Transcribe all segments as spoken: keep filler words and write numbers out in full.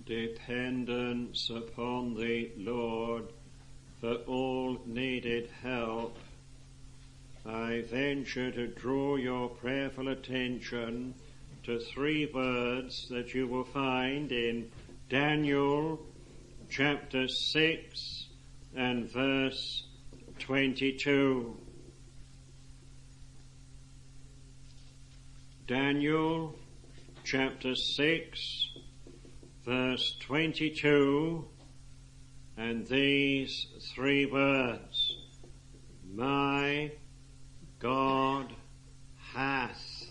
dependence upon the Lord for all needed help, I venture to draw your prayerful attention to three words that you will find in Daniel chapter six and verse twenty-two. Daniel chapter six verse twenty-two, and these three words: my God hath.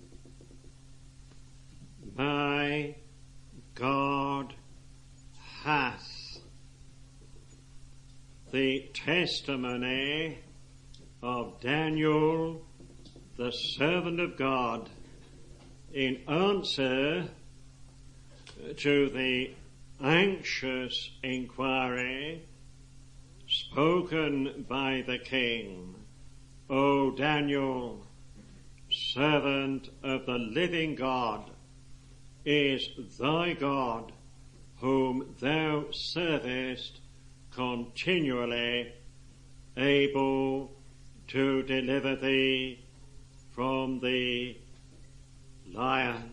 My God hath. The testimony of Daniel, the servant of God, in answer to the anxious inquiry spoken by the king. O Daniel, servant of the living God, is thy God, whom thou servest continually, able to deliver thee from the lions.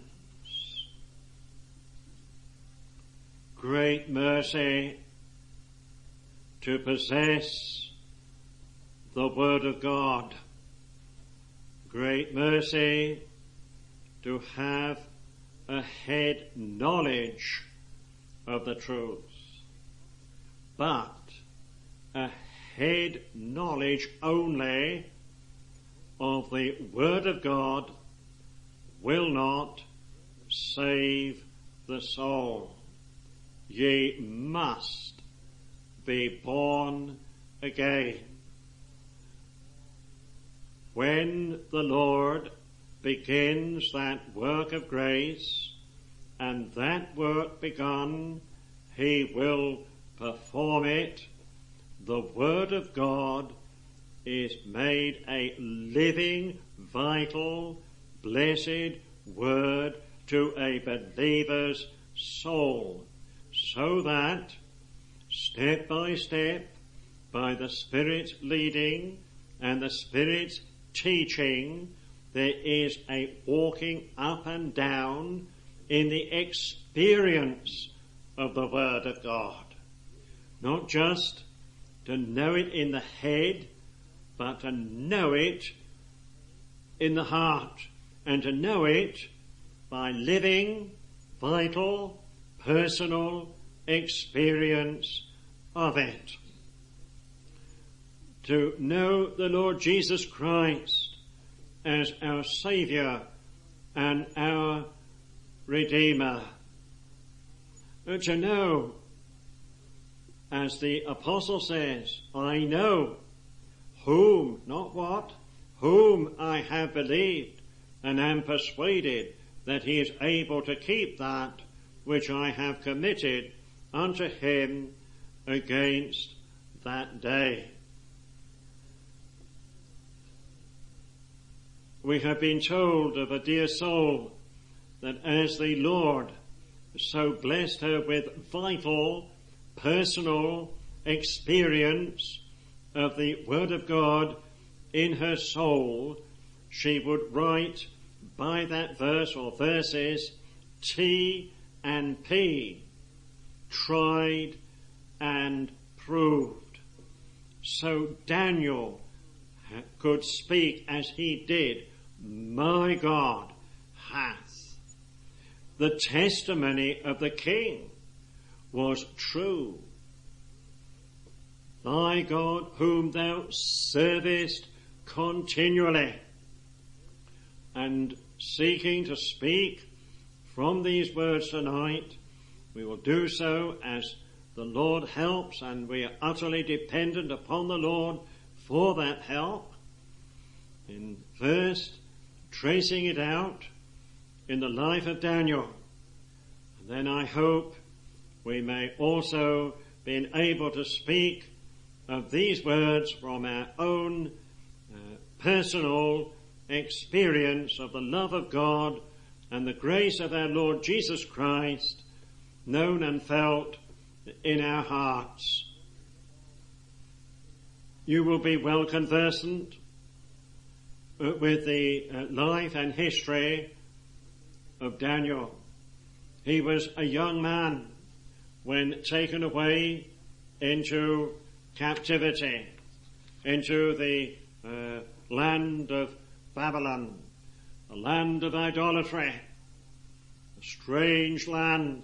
Great mercy to possess the Word of God. Great mercy to have a head knowledge of the truth. But a head knowledge only of the Word of God will not save the soul. Ye must be born again. When the Lord begins that work of grace, and that work begun, he will perform it. The Word of God is made a living, vital, blessed Word to a believer's soul, so that step by step, by the Spirit's leading and the Spirit's teaching, there is a walking up and down in the experience of the Word of God. Not just to know it in the head, but to know it in the heart, and to know it by living, vital, personal experience of it. To know the Lord Jesus Christ as our Saviour and our Redeemer. To know, as the Apostle says, I know whom, not what, whom I have believed, and am persuaded that he is able to keep that which I have committed unto him against that day. We have been told of a dear soul that as the Lord so blessed her with vital, personal experience of the Word of God in her soul, she would write by that verse or verses T and P, tried and proved. So Daniel could speak as he did, my God hath. The testimony of the king was true. Thy God whom thou servest continually. And seeking to speak from these words tonight, we will do so as the Lord helps, and we are utterly dependent upon the Lord for that help. In first, tracing it out in the life of Daniel. And then I hope we may also be able to speak of these words from our own uh, personal experience of the love of God and the grace of our Lord Jesus Christ known and felt in our hearts. You will be well conversant with the life and history of Daniel. He was a young man when taken away into captivity, into the uh, land of Babylon, a land of idolatry, a strange land,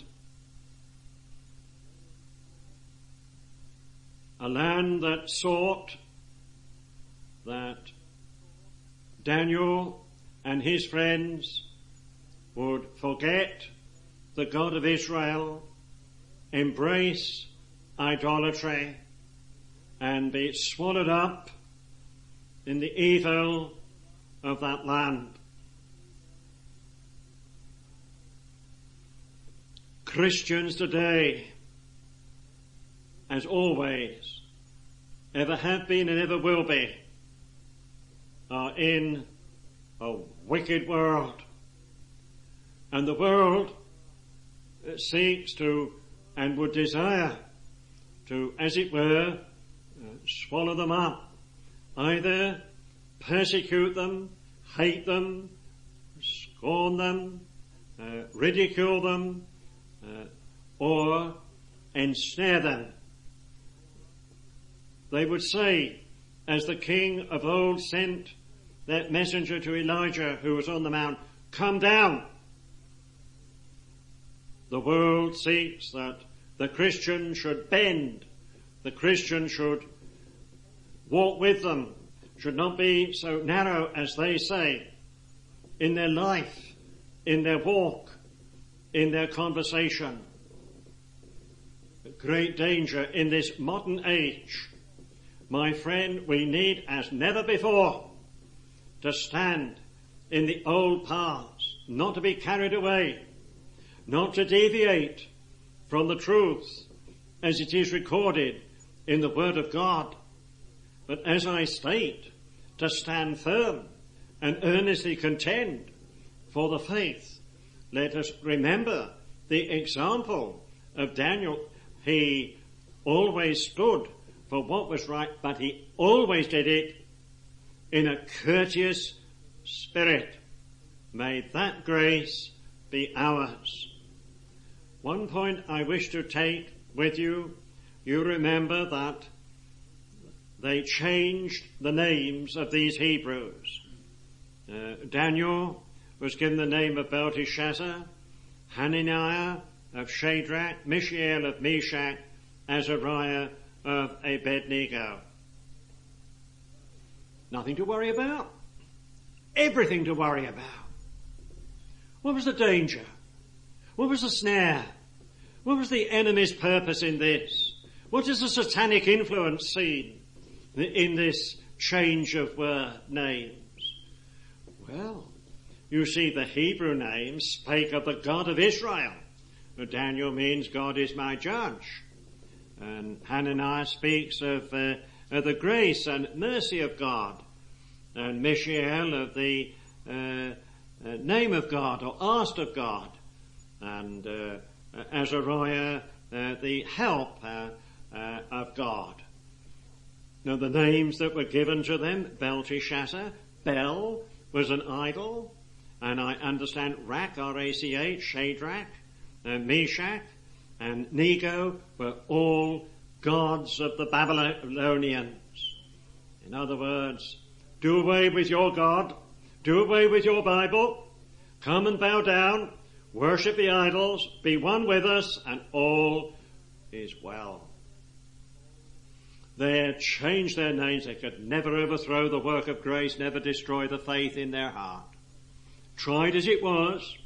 a land that sought that Daniel and his friends would forget the God of Israel, embrace idolatry, and be swallowed up in the evil of that land. Christians today, as always, ever have been and ever will be, are in a wicked world. And the world seeks to and would desire to, as it were, uh, swallow them up, either persecute them, hate them, scorn them, uh, ridicule them, uh, or ensnare them. They would say, as the king of old sent that messenger to Elijah who was on the mount, "Come down." The world seeks that the Christian should bend, the Christian should walk with them, should not be so narrow as they say, in their life, in their walk, in their conversation. A great danger in this modern age. My friend, we need as never before to stand in the old paths, not to be carried away, not to deviate from the truth as it is recorded in the Word of God, but as I state, to stand firm and earnestly contend for the faith. Let us remember the example of Daniel. He always stood for what was right, but he always did it in a courteous spirit. May that grace be ours. One point I wish to take with you. You remember that they changed the names of these Hebrews. Uh, Daniel was given the name of Belteshazzar, Hananiah of Shadrach, Mishael of Meshach, Azariah of Abednego. Nothing to worry about. Everything to worry about. What was the danger? What was the snare? What was the enemy's purpose in this? What is the satanic influence seen in this change of word names? Well, you see, the Hebrew names spake of the God of Israel. Daniel means God is my judge. And Hananiah speaks of, uh, of the grace and mercy of God. And Mishael of the uh, uh, name of God or asked of God. And uh, Azariah, uh, the help uh, uh, of God. Now the names that were given to them, Belteshazzar, Bel was an idol, and I understand Rak, R A C H, Shadrach, uh, Meshach, and Nego were all gods of the Babylonians. In other words, do away with your God, do away with your Bible, come and bow down, worship the idols, be one with us, and all is well. They had changed their names. They could never overthrow the work of grace, never destroy the faith in their heart. Tried as it was.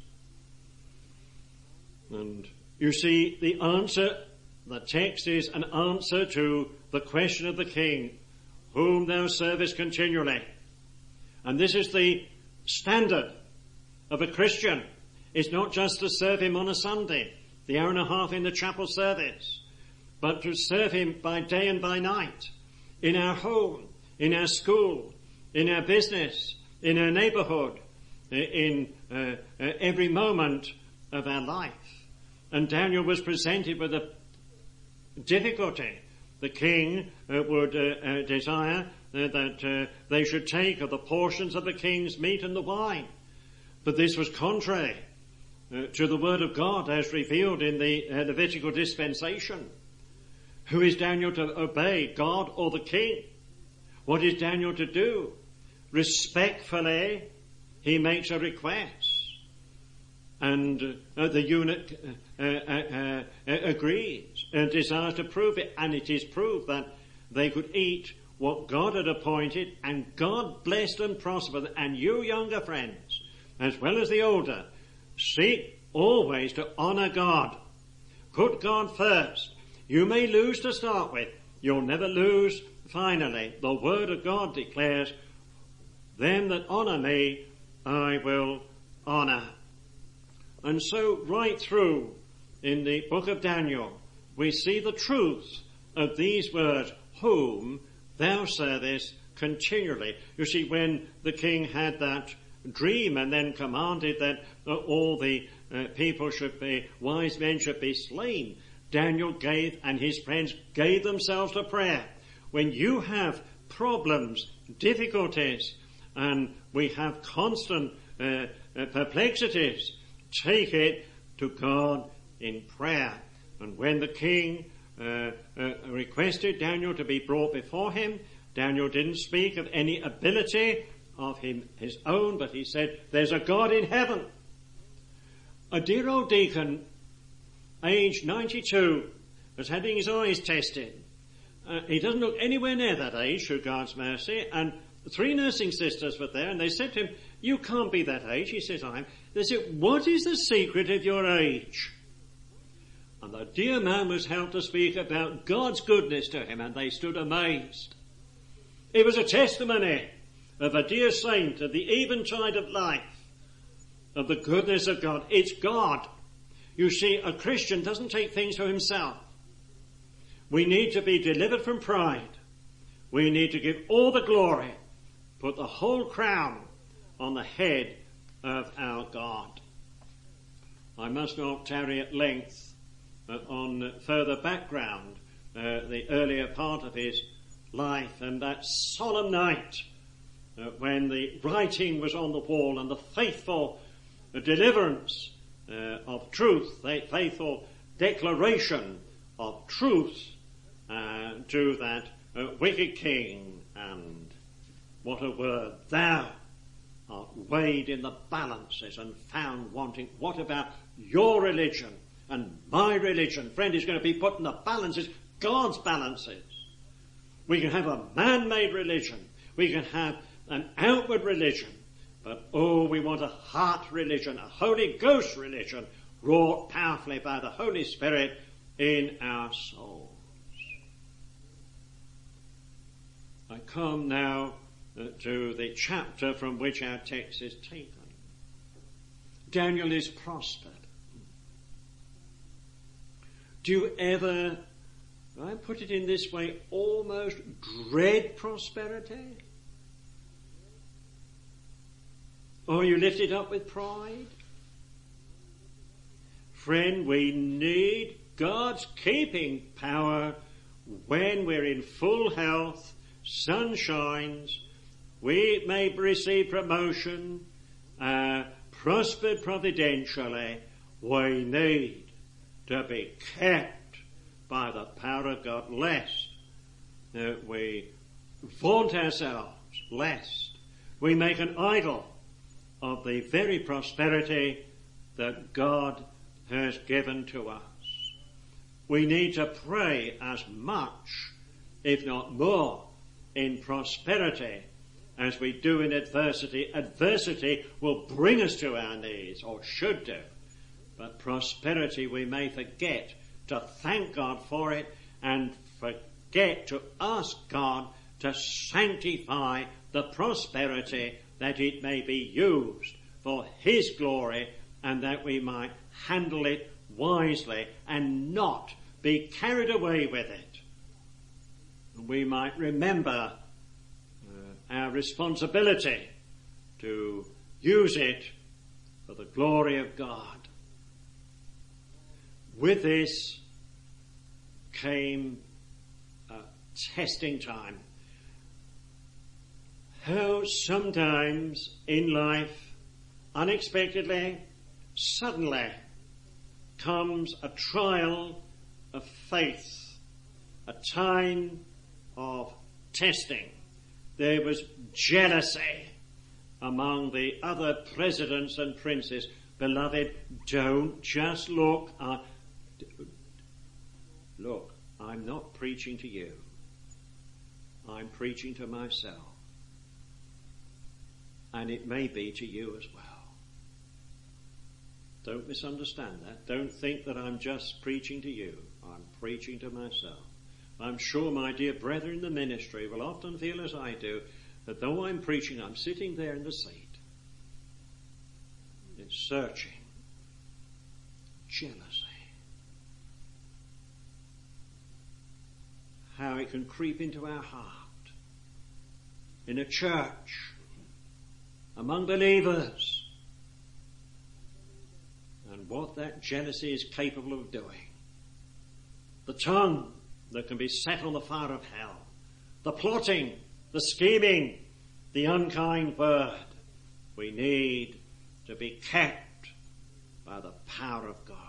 And you see, the answer, the text is an answer to the question of the king, whom thou servest continually. And this is the standard of a Christian. It's not just to serve him on a Sunday, the hour and a half in the chapel service, but to serve him by day and by night, in our home, in our school, in our business, in our neighborhood, in uh, uh, every moment of our life. And Daniel was presented with a difficulty. The king uh, would uh, uh, desire uh, that uh, they should take of the portions of the king's meat and the wine. But this was contrary uh, to the word of God as revealed in the uh, Levitical dispensation. Who is Daniel to obey, God or the king? What is Daniel to do? Respectfully, he makes a request. And uh, the eunuch uh, uh, uh, agrees and desires to prove it. And it is proved that they could eat what God had appointed, and God blessed and prospered. And you younger friends, as well as the older, seek always to honour God. Put God first. You may lose to start with. You'll never lose finally. The word of God declares, them that honour me, I will honour. And so right through in the book of Daniel, we see the truth of these words, whom thou servest continually. You see, when the king had that dream and then commanded that uh, all the uh, people should be, wise men should be slain, Daniel gave and his friends gave themselves to prayer. When you have problems, difficulties, and we have constant uh, uh, perplexities, take it to God in prayer. And when the king uh, uh, requested Daniel to be brought before him, Daniel didn't speak of any ability of him, his own, but he said, there's a God in heaven. A dear old deacon, aged ninety-two, was having his eyes tested. Uh, he doesn't look anywhere near that age, through God's mercy, and three nursing sisters were there, and they said to him, you can't be that age. He says, I am. They said, what is the secret of your age? And the dear man was helped to speak about God's goodness to him, and they stood amazed. It was a testimony of a dear saint of the eventide of life, of the goodness of God. It's God. You see, a Christian doesn't take things to himself. We need to be delivered from pride. We need to give all the glory, put the whole crown on the head of our God. I must not tarry at length uh, on further background, uh, the earlier part of his life and that solemn night uh, when the writing was on the wall and the faithful uh, deliverance uh, of truth, the faithful declaration of truth uh, to that uh, wicked king. And what a word, thou art weighed in the balances and found wanting. What about your religion and my religion? Friend, is going to be put in the balances, God's balances. We can have a man-made religion. We can have an outward religion. But oh, we want a heart religion, a Holy Ghost religion, wrought powerfully by the Holy Spirit in our souls. I come now uh, to the chapter from which our text is taken. Daniel is prospered. Do you ever, I put it in this way, almost dread prosperity? Or are you lifted up with pride? Friend, we need God's keeping power when we're in full health, sun shines, we may receive promotion, uh, prospered providentially. We need to be kept by the power of God, lest uh, we vaunt ourselves, lest we make an idol of the very prosperity that God has given to us. We need to pray as much, if not more, in prosperity as we do in adversity. Adversity will bring us to our knees, or should do. But prosperity, we may forget to thank God for it and forget to ask God to sanctify the prosperity, that it may be used for His glory and that we might handle it wisely and not be carried away with it. We might remember uh, our responsibility to use it for the glory of God. with this came a testing time. How sometimes in life, unexpectedly, suddenly, comes a trial of faith, a time of testing. There was jealousy among the other presidents and princes. Beloved, don't just look. Uh, look, I'm not preaching to you. I'm preaching to myself. And it may be to you as well. Don't misunderstand that. Don't think that I'm just preaching to you. I'm preaching to myself. I'm sure my dear brethren in the ministry will often feel as I do, that though I'm preaching, I'm sitting there in the seat. It's searching. Jealousy. How it can creep into our heart. In a church. Among believers. And what that jealousy is capable of doing. The tongue that can be set on the fire of hell. The plotting, the scheming, the unkind word. We need to be kept by the power of God.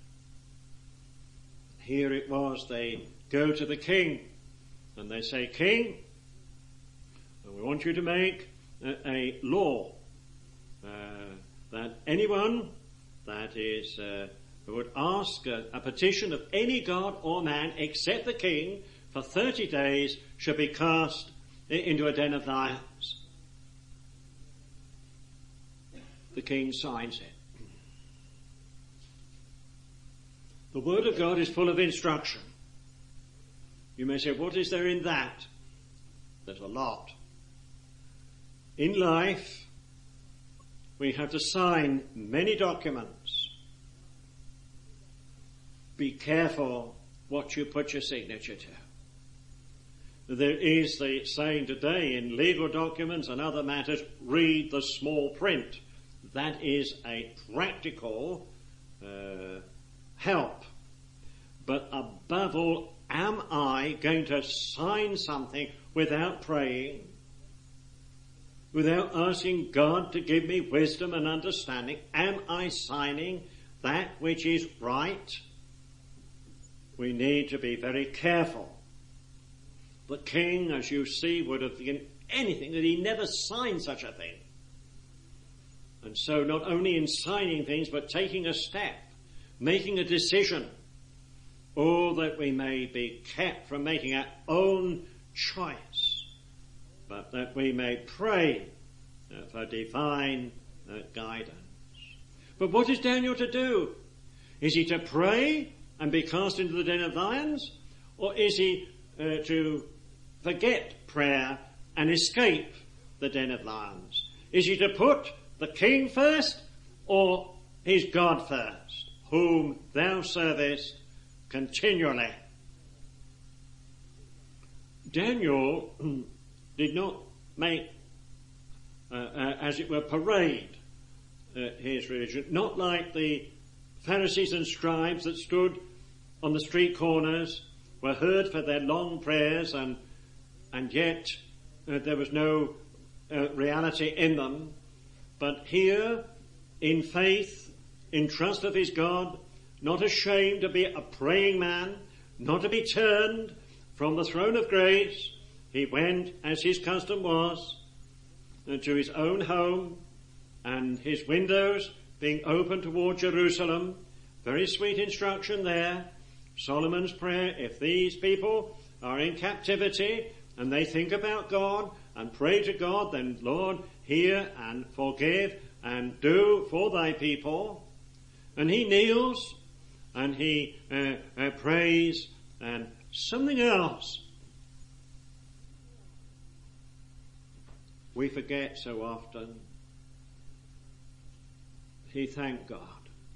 Here it was, they go to the king and they say, King, we want you to make a, a law uh, that anyone that is uh, who would ask a, a petition of any god or man except the king for thirty days should be cast into a den of lions. The king signs it. The word of God is full of instruction. You may say, what is there in that? There's a lot. In life, we have to sign many documents. Be careful what you put your signature to. There is the saying today in legal documents and other matters, read the small print. That is a practical uh, help. But above all, am I going to sign something without praying? Without asking God to give me wisdom and understanding? Am I signing that which is right? We need to be very careful. The king, as you see, would have given anything that he never signed such a thing. And so not only in signing things, but taking a step, making a decision, oh, that we may be kept from making our own choice, but that we may pray uh, for divine uh, guidance. But what is Daniel to do? Is he to pray and be cast into the den of lions? Or is he uh, to forget prayer and escape the den of lions? Is he to put the king first or his God first, whom thou servest continually? Daniel did not make, uh, uh, as it were, parade uh, his religion, not like the Pharisees and scribes that stood on the street corners, were heard for their long prayers, and and yet uh, there was no uh, reality in them. But here, in faith, in trust of his God, not ashamed to be a praying man, not to be turned from the throne of grace, he went, as his custom was, uh, to his own home, and his windows being open toward Jerusalem. Very sweet instruction there. Solomon's prayer, if these people are in captivity and they think about God and pray to God, then Lord, hear and forgive and do for thy people. And he kneels and he uh, uh, prays, and something else we forget so often. He thanked God.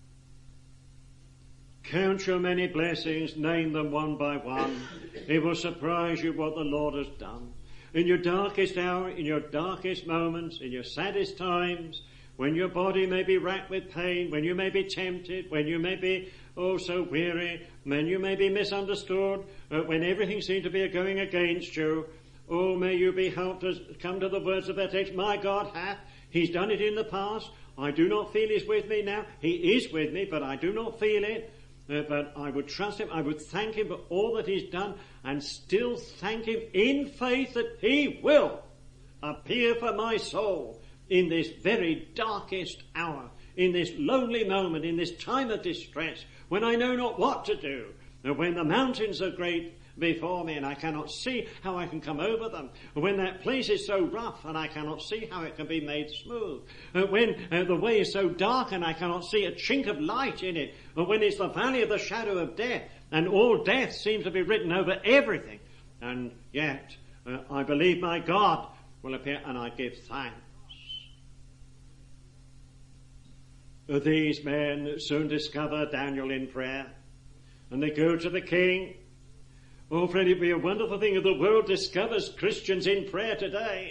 Count your many blessings, name them one by one. It will surprise you what the Lord has done. In your darkest hour, in your darkest moments, in your saddest times, when your body may be racked with pain, when you may be tempted, when you may be oh, so weary, when you may be misunderstood, uh, when everything seems to be going against you. Oh, may you be helped to come to the words of that text. My God hath, he's done it in the past. I do not feel he's with me now. He is with me, but I do not feel it. Uh, but I would trust him. I would thank him for all that he's done, and still thank him in faith that he will appear for my soul in this very darkest hour, in this lonely moment, in this time of distress, when I know not what to do, and when the mountains are great before me and I cannot see how I can come over them, when that place is so rough and I cannot see how it can be made smooth, uh, when uh, the way is so dark and I cannot see a chink of light in it, or when it's the valley of the shadow of death and all death seems to be written over everything, and yet uh, I believe my God will appear, and I give thanks. Uh, these men soon discover Daniel in prayer, and they go to the king. Oh, friend, it'd be a wonderful thing if the world discovers Christians in prayer today.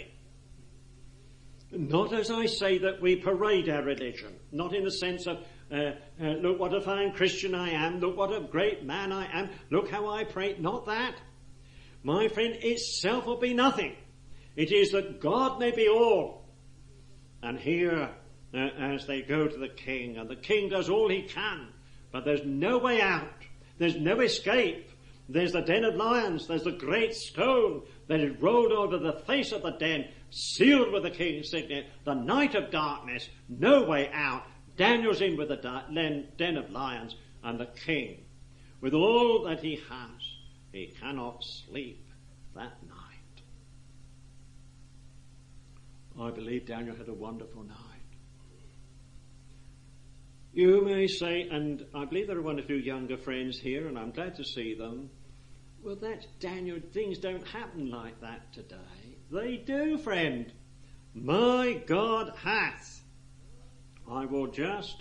Not as I say that we parade our religion, not in the sense of, uh, uh, look what a fine Christian I am, look what a great man I am, look how I pray. Not that. My friend, itself will be nothing. It is that God may be all. And here, uh, as they go to the king, and the king does all he can, but there's no way out. There's no escape. There's the den of lions. There's the great stone that is rolled over the face of the den, sealed with the king's signet. The night of darkness, no way out. Daniel's in with the den of lions, and the king, with all that he has, he cannot sleep that night. I believe Daniel had a wonderful night. You may say, and I believe there are one or two younger friends here, and I'm glad to see them, well, that's Daniel. Things don't happen like that today. They do, friend. My God hath. I will just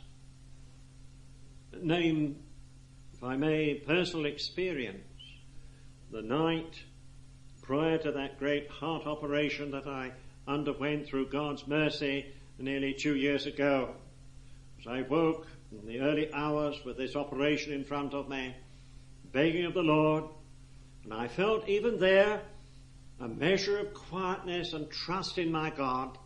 name, if I may, personal experience. The night prior to that great heart operation that I underwent through God's mercy nearly two years ago. As I woke in the early hours with this operation in front of me, begging of the Lord, and I felt even there a measure of quietness and trust in my God.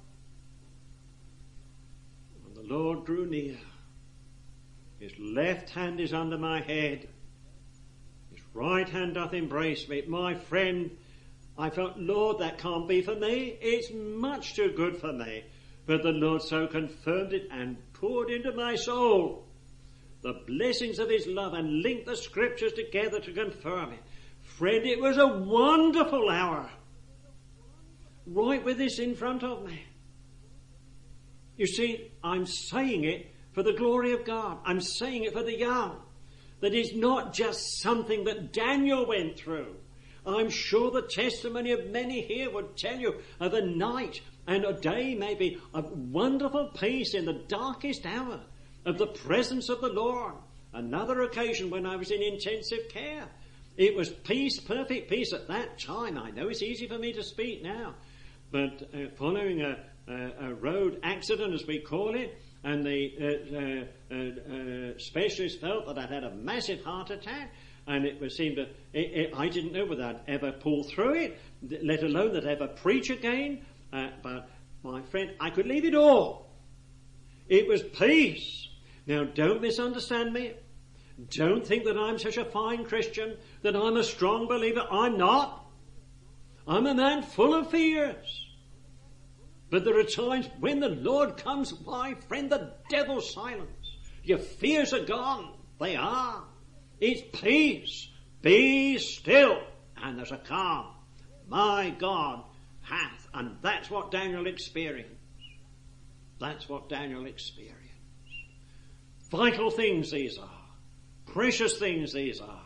And the Lord drew near. His left hand is under my head. His right hand doth embrace me. My friend, I felt, Lord, that can't be for me. It's much too good for me. But the Lord so confirmed it and poured into my soul the blessings of his love and linked the scriptures together to confirm it. Friend, it was a wonderful hour. Right with this in front of me. You see, I'm saying it for the glory of God. I'm saying it for the young. That it's not just something that Daniel went through. I'm sure the testimony of many here would tell you of a night and a day maybe of wonderful peace in the darkest hour of the presence of the Lord. Another occasion when I was in intensive care. It was peace, perfect peace at that time. I know it's easy for me to speak now. But uh, following a, a, a road accident, as we call it, and the uh, uh, uh, uh, specialist felt that I'd had a massive heart attack, and it was seemed to, it, it, I didn't know whether I'd ever pull through it, let alone that I'd ever preach again. Uh, but my friend, I could leave it all. It was peace. Now, don't misunderstand me. Don't think that I'm such a fine Christian, that I'm a strong believer. I'm not. I'm a man full of fears. But there are times when the Lord comes, my friend, the devil's silence. Your fears are gone. They are. It's peace. Be still. And there's a calm. My God hath. And that's what Daniel experienced. That's what Daniel experienced. Vital things these are. Precious things these are.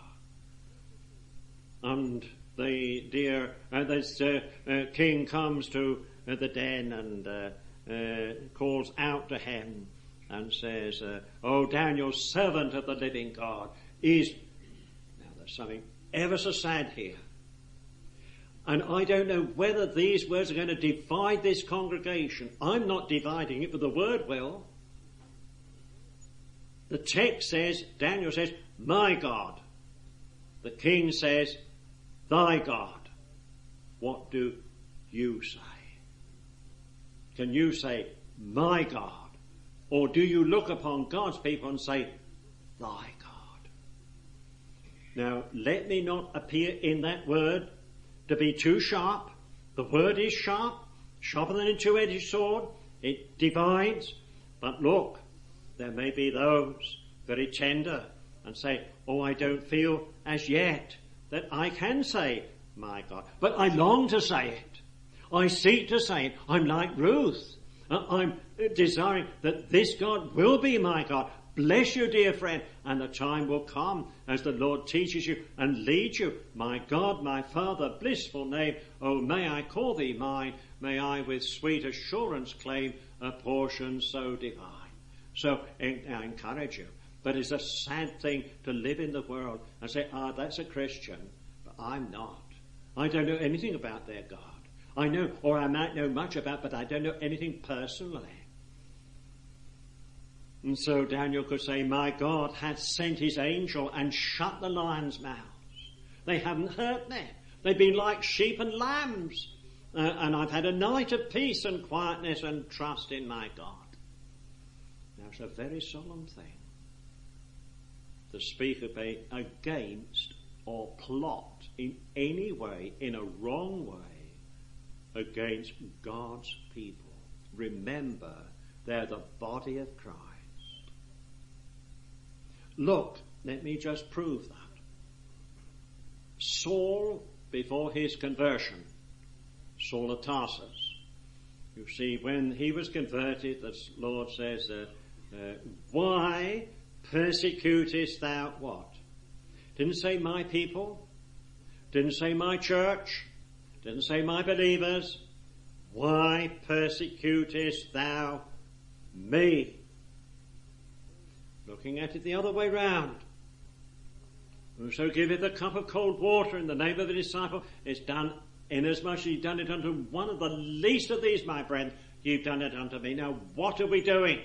And the dear, uh, this uh, uh, king comes to uh, the den and uh, uh, calls out to him and says, uh, "Oh, Daniel, servant of the living God, is..." Now there's something ever so sad here. And I don't know whether these words are going to divide this congregation. I'm not dividing it, but the word will. The text says, Daniel says, my God. The king says, thy God. What do you say? Can you say, my God? Or do you look upon God's people and say, thy God? Now, let me not appear in that word to be too sharp. The word is sharp, sharper than a two-edged sword. It divides. But look, there may be those very tender and say, oh, I don't feel as yet that I can say, my God. But I long to say it. I seek to say it. I'm like Ruth. I'm desiring that this God will be my God. Bless you, dear friend. And the time will come as the Lord teaches you and leads you. My God, my Father, blissful name. Oh, may I call thee mine. May I with sweet assurance claim a portion so divine. So I encourage you. But it's a sad thing to live in the world and say, ah, that's a Christian, but I'm not. I don't know anything about their God. I know, or I might know much about, but I don't know anything personally. And so Daniel could say, my God hath sent his angel and shut the lions' mouths. They haven't hurt me. They've been like sheep and lambs. Uh, and I've had a night of peace and quietness and trust in my God. Now it's a very solemn thing to speak against or plot in any way, in a wrong way, against God's people. Remember, they're the body of Christ. Look, let me just prove that. Saul, before his conversion, Saul of Tarsus, you see, when he was converted, the Lord says, uh, uh, why persecutest thou what? Didn't say my people, didn't say my church, didn't say my believers. Why persecutest thou me? Looking at it the other way round. Whoso giveth a cup of cold water in the name of the disciple is done, inasmuch as you've done it unto one of the least of these, my friend, you've done it unto me. Now what are we doing?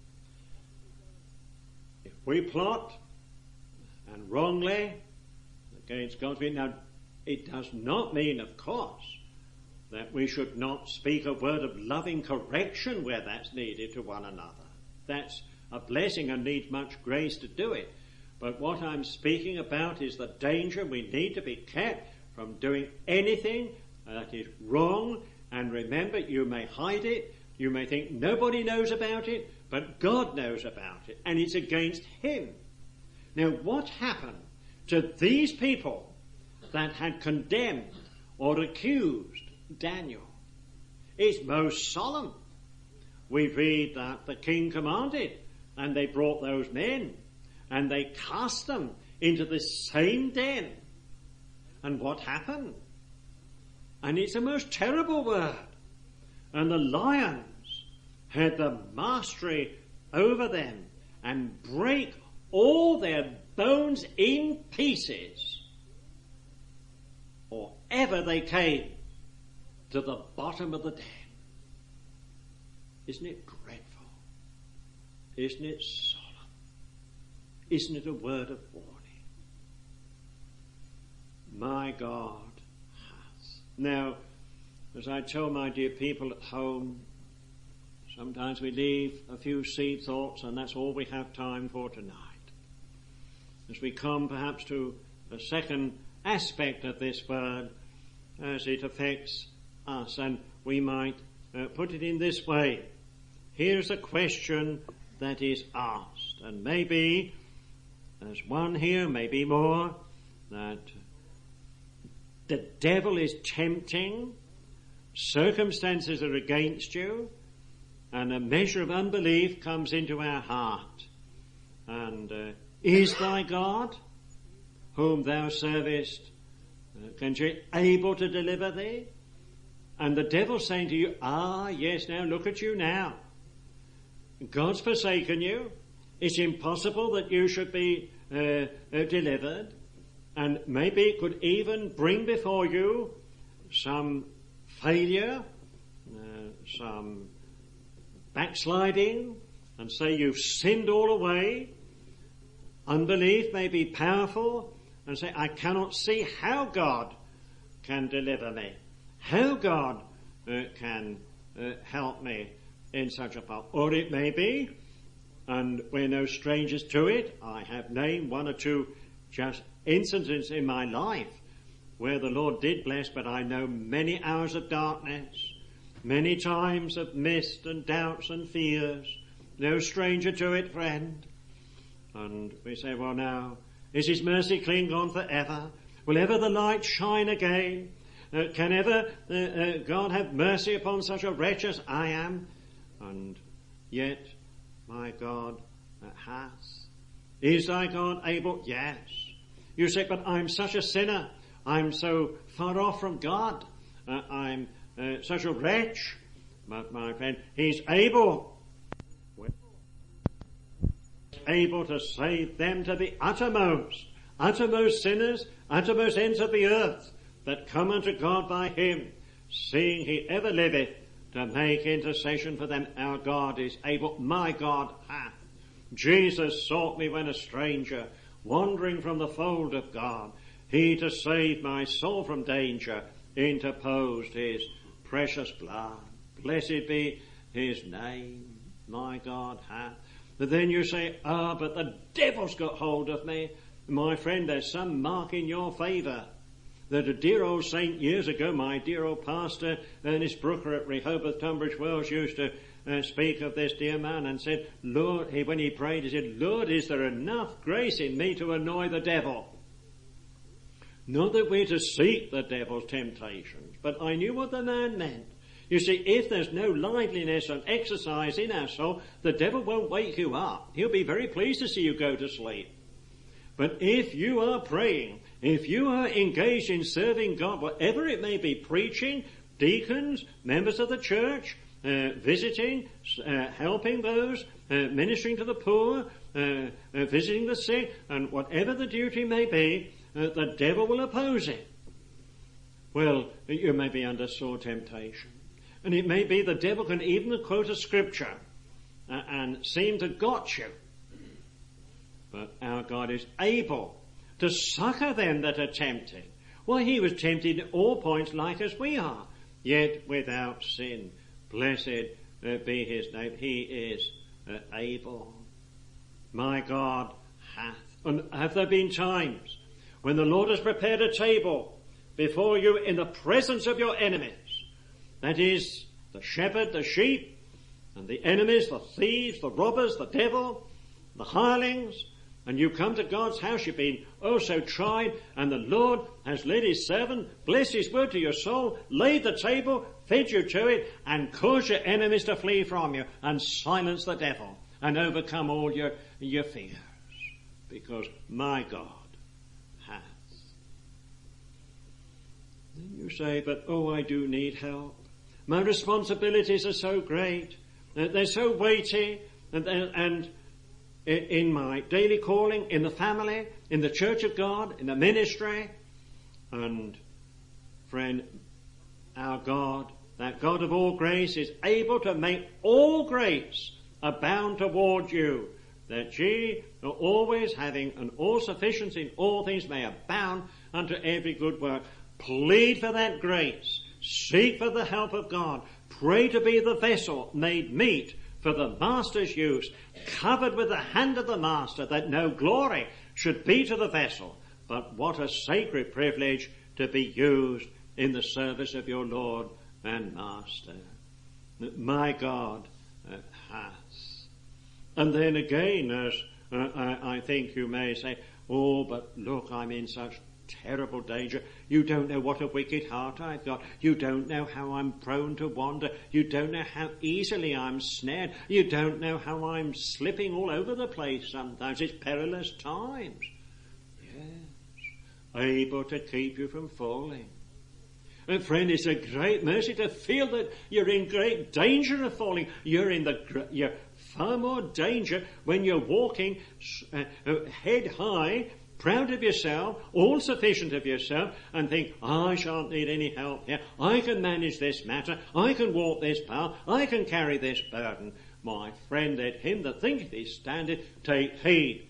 If we plot and wrongly against God's will, now it does not mean, of course, that we should not speak a word of loving correction where that's needed to one another. That's a blessing and needs much grace to do it. But what I'm speaking about is the danger we need to be kept from doing anything that is wrong. And remember, you may hide it, you may think nobody knows about it, but God knows about it, and it's against him. Now, what happened to these people that had condemned or accused Daniel is most solemn. We read that the king commanded, and they brought those men, and they cast them into the same den. And what happened? And it's a most terrible word. And the lions had the mastery over them and break all their bones in pieces, or ever they came to the bottom of the den. Isn't it dreadful? Isn't it solemn? Isn't it a word of warning? My God hath. Now, as I tell my dear people at home, sometimes we leave a few seed thoughts, and that's all we have time for tonight. As we come perhaps to the second aspect of this word, as it affects us, and we might uh, put it in this way. Here's a question that is asked, and maybe there's one here, maybe more, that the devil is tempting, circumstances are against you, and a measure of unbelief comes into our heart. And uh, is thy God, whom thou servest, uh, can you able to deliver thee? And the devil saying to you, ah, yes, now look at you now. God's forsaken you. It's impossible that you should be uh, uh, delivered. And maybe it could even bring before you some failure, uh, some backsliding, and say you've sinned all away, unbelief may be powerful, and say, I cannot see how God can deliver me, how God uh, can uh, help me in such a path. Or it may be, and we're no strangers to it, I have named one or two just incidents in my life where the Lord did bless, but I know many hours of darkness, many times of mist and doubts and fears. No stranger to it, friend. And we say, well now, is his mercy clean gone forever? Will ever the light shine again? Uh, can ever uh, uh, God have mercy upon such a wretch as I am? And yet, my God uh, hath. Is thy God able? Yes. You say, but I'm such a sinner. I'm so far off from God. Uh, I'm uh, such a wretch. But my friend, he's able. Able to save them to the uttermost, uttermost sinners, uttermost ends of the earth, that come unto God by him, seeing he ever liveth to make intercession for them. Our God is able, my God hath. Jesus sought me when a stranger, wandering from the fold of God. He, to save my soul from danger, interposed his precious blood. Blessed be his name, my God hath. But then you say, ah, but the devil's got hold of me. My friend, there's some mark in your favour. That a dear old saint years ago, my dear old pastor, Ernest Brooker at Rehoboth, Tunbridge Wells, used to uh, speak of this dear man and said, Lord, he, when he prayed, he said, Lord, is there enough grace in me to annoy the devil? Not that we're to seek the devil's temptations, but I knew what the man meant. You see, if there's no liveliness and exercise in our soul, the devil won't wake you up. He'll be very pleased to see you go to sleep. But if you are praying, if you are engaged in serving God, whatever it may be, preaching, deacons, members of the church, uh, visiting, uh, helping those, uh, ministering to the poor, uh, uh, visiting the sick, and whatever the duty may be, uh, the devil will oppose it. Well, you may be under sore temptation. And it may be the devil can even quote a scripture uh, and seem to got you. But our God is able to succor them that are tempted. Why, he was tempted at all points like as we are, yet without sin. Blessed uh, be his name. He is uh, able. My God hath. And have there been times when the Lord has prepared a table before you in the presence of your enemies? That is, the shepherd, the sheep, and the enemies, the thieves, the robbers, the devil, the hirelings. And you come to God's house, you've been oh so tried, and the Lord has led his servant, blessed his word to your soul, laid the table, fed you to it, and caused your enemies to flee from you, and silence the devil, and overcome all your, your fears. Because my God hath. Then you say, but oh, I do need help. My responsibilities are so great, they're so weighty, and, and in my daily calling, in the family, in the church of God, in the ministry. And friend, our God, that God of all grace, is able to make all grace abound toward you, that ye, always having an all sufficiency in all things, may abound unto every good work. Plead for that grace. Seek for the help of God. Pray to be the vessel made meet for the master's use, covered with the hand of the master, that no glory should be to the vessel, but what a sacred privilege to be used in the service of your Lord and Master. My God uh, has. And then again, as uh, I, I think you may say, oh, but look, I'm in such terrible danger. You don't know what a wicked heart I've got. You don't know how I'm prone to wander. You don't know how easily I'm snared. You don't know how I'm slipping all over the place sometimes. It's perilous times. Yes. Able to keep you from falling. And friend, it's a great mercy to feel that you're in great danger of falling. You're in the, you're far more danger when you're walking uh, head high, proud of yourself, all sufficient of yourself, and think, I shan't need any help here. I can manage this matter. I can walk this path. I can carry this burden. My friend, let him that thinketh he standeth take heed,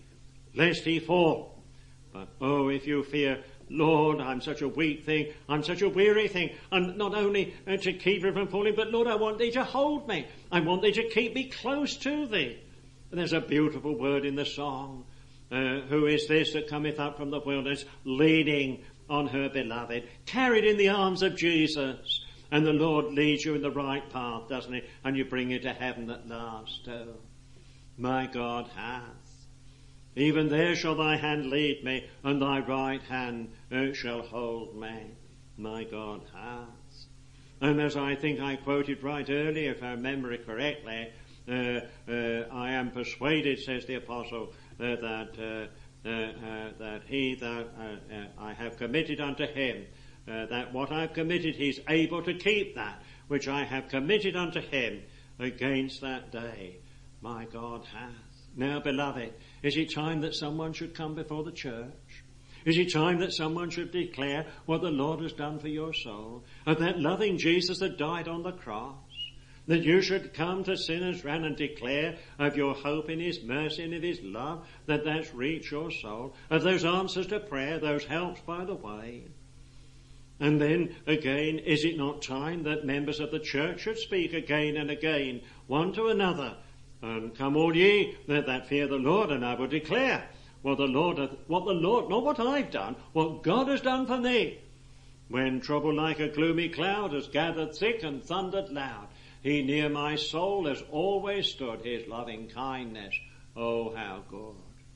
lest he fall. But oh, if you fear, Lord, I'm such a weak thing, I'm such a weary thing, and not only uh, to keep me from falling, but Lord, I want thee to hold me. I want thee to keep me close to thee. And there's a beautiful word in the song. Uh, who is this that cometh up from the wilderness, leaning on her beloved, carried in the arms of Jesus? And the Lord leads you in the right path, doesn't he? And you bring you to heaven at last. Oh, my God hath. Even there shall thy hand lead me, and thy right hand uh, shall hold me. My God hath. And as I think I quoted right earlier, if I remember it correctly, uh, uh, I am persuaded, says the apostle, uh, that uh, uh, uh, that he that uh, uh, I have committed unto him, uh, that what I have committed, he's able to keep that which I have committed unto him against that day. My God hath. Now, beloved, is it time that someone should come before the church? Is it time that someone should declare what the Lord has done for your soul? Of that loving Jesus that died on the cross? That you should come to sinners round and declare of your hope in his mercy and of his love, that that's reached your soul, of those answers to prayer, those helps by the way. And then again, is it not time that members of the church should speak again and again, one to another, and come all ye that, that fear the Lord, and I will declare what the Lord hath, what the Lord, not what I've done, what God has done for me. When trouble like a gloomy cloud has gathered thick and thundered loud, he near my soul has always stood, his loving kindness. Oh, how good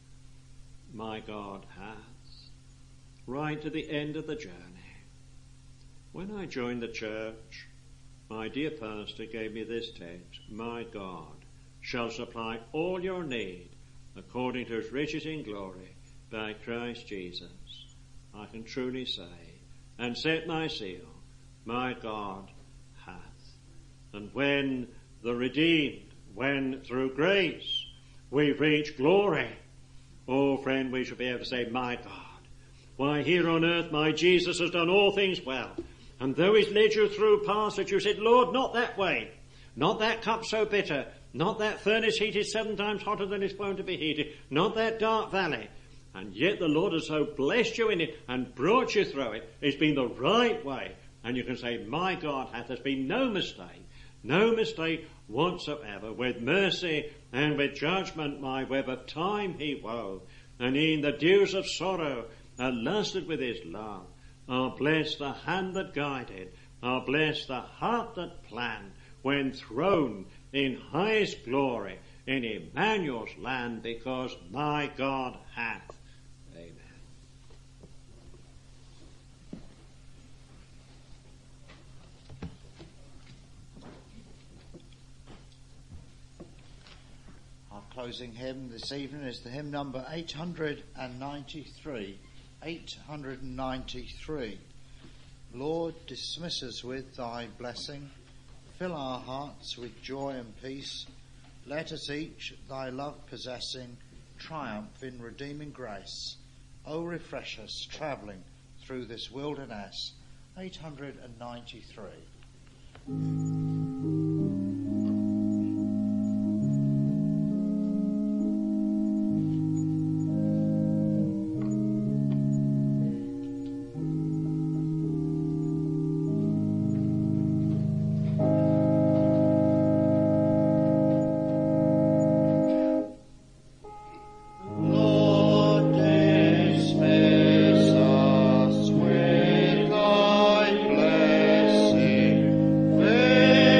my God hath. Right to the end of the journey. When I joined the church, my dear pastor gave me this text: my God shall supply all your need according to his riches in glory by Christ Jesus. I can truly say and set my seal, my God hath. And when the redeemed, when through grace we reach glory, oh friend, we shall be able to say, my God, why here on earth my Jesus has done all things well. And though he's led you through paths that you said, Lord, not that way, not that cup so bitter, not that furnace heated seven times hotter than it's going to be heated, not that dark valley, and yet the Lord has so blessed you in it and brought you through it. It's been the right way. And you can say, my God hath, there's been no mistake. No mistake whatsoever. With mercy and with judgment my web of time he wove, and in the dews of sorrow are lusted with his love. Ah, bless the hand that guided, ah, bless the heart that planned, when throned in highest glory in Emmanuel's land, because my God hath. Amen. Closing hymn this evening is the hymn number eight hundred ninety-three. eight hundred ninety-three. Lord, dismiss us with thy blessing. Fill our hearts with joy and peace. Let us each, thy love possessing, triumph in redeeming grace. O refresh us, travelling through this wilderness. eight hundred ninety-three. Blessing,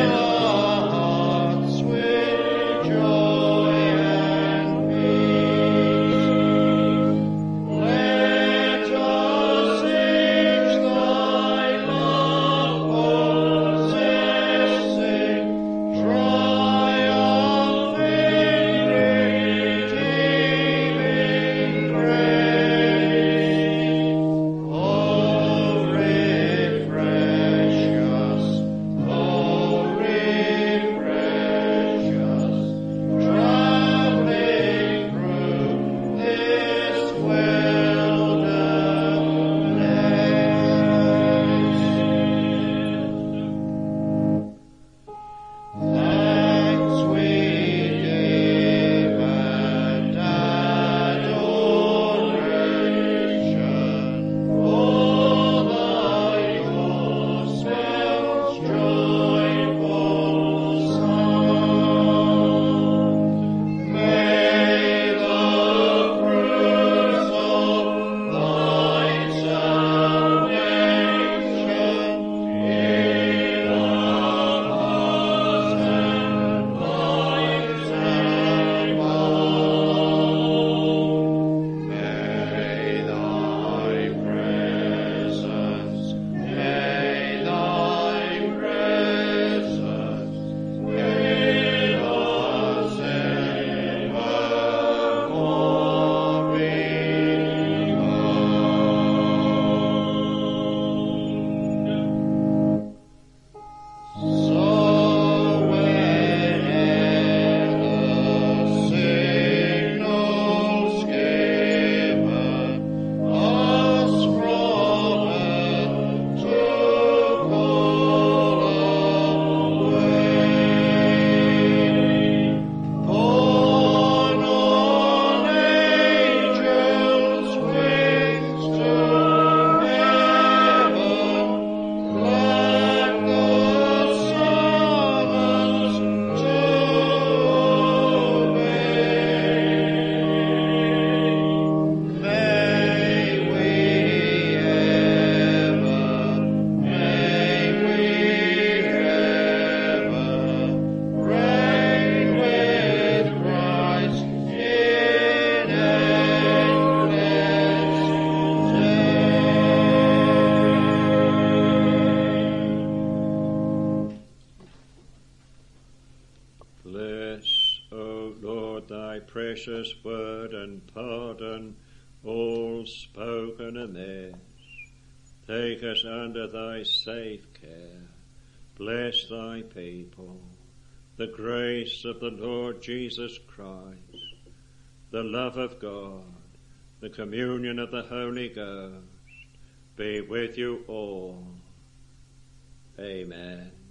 precious word and pardon all spoken amiss. Take us under thy safe care. Bless thy people. The grace of the Lord Jesus Christ, the love of God, the communion of the Holy Ghost be with you all. Amen.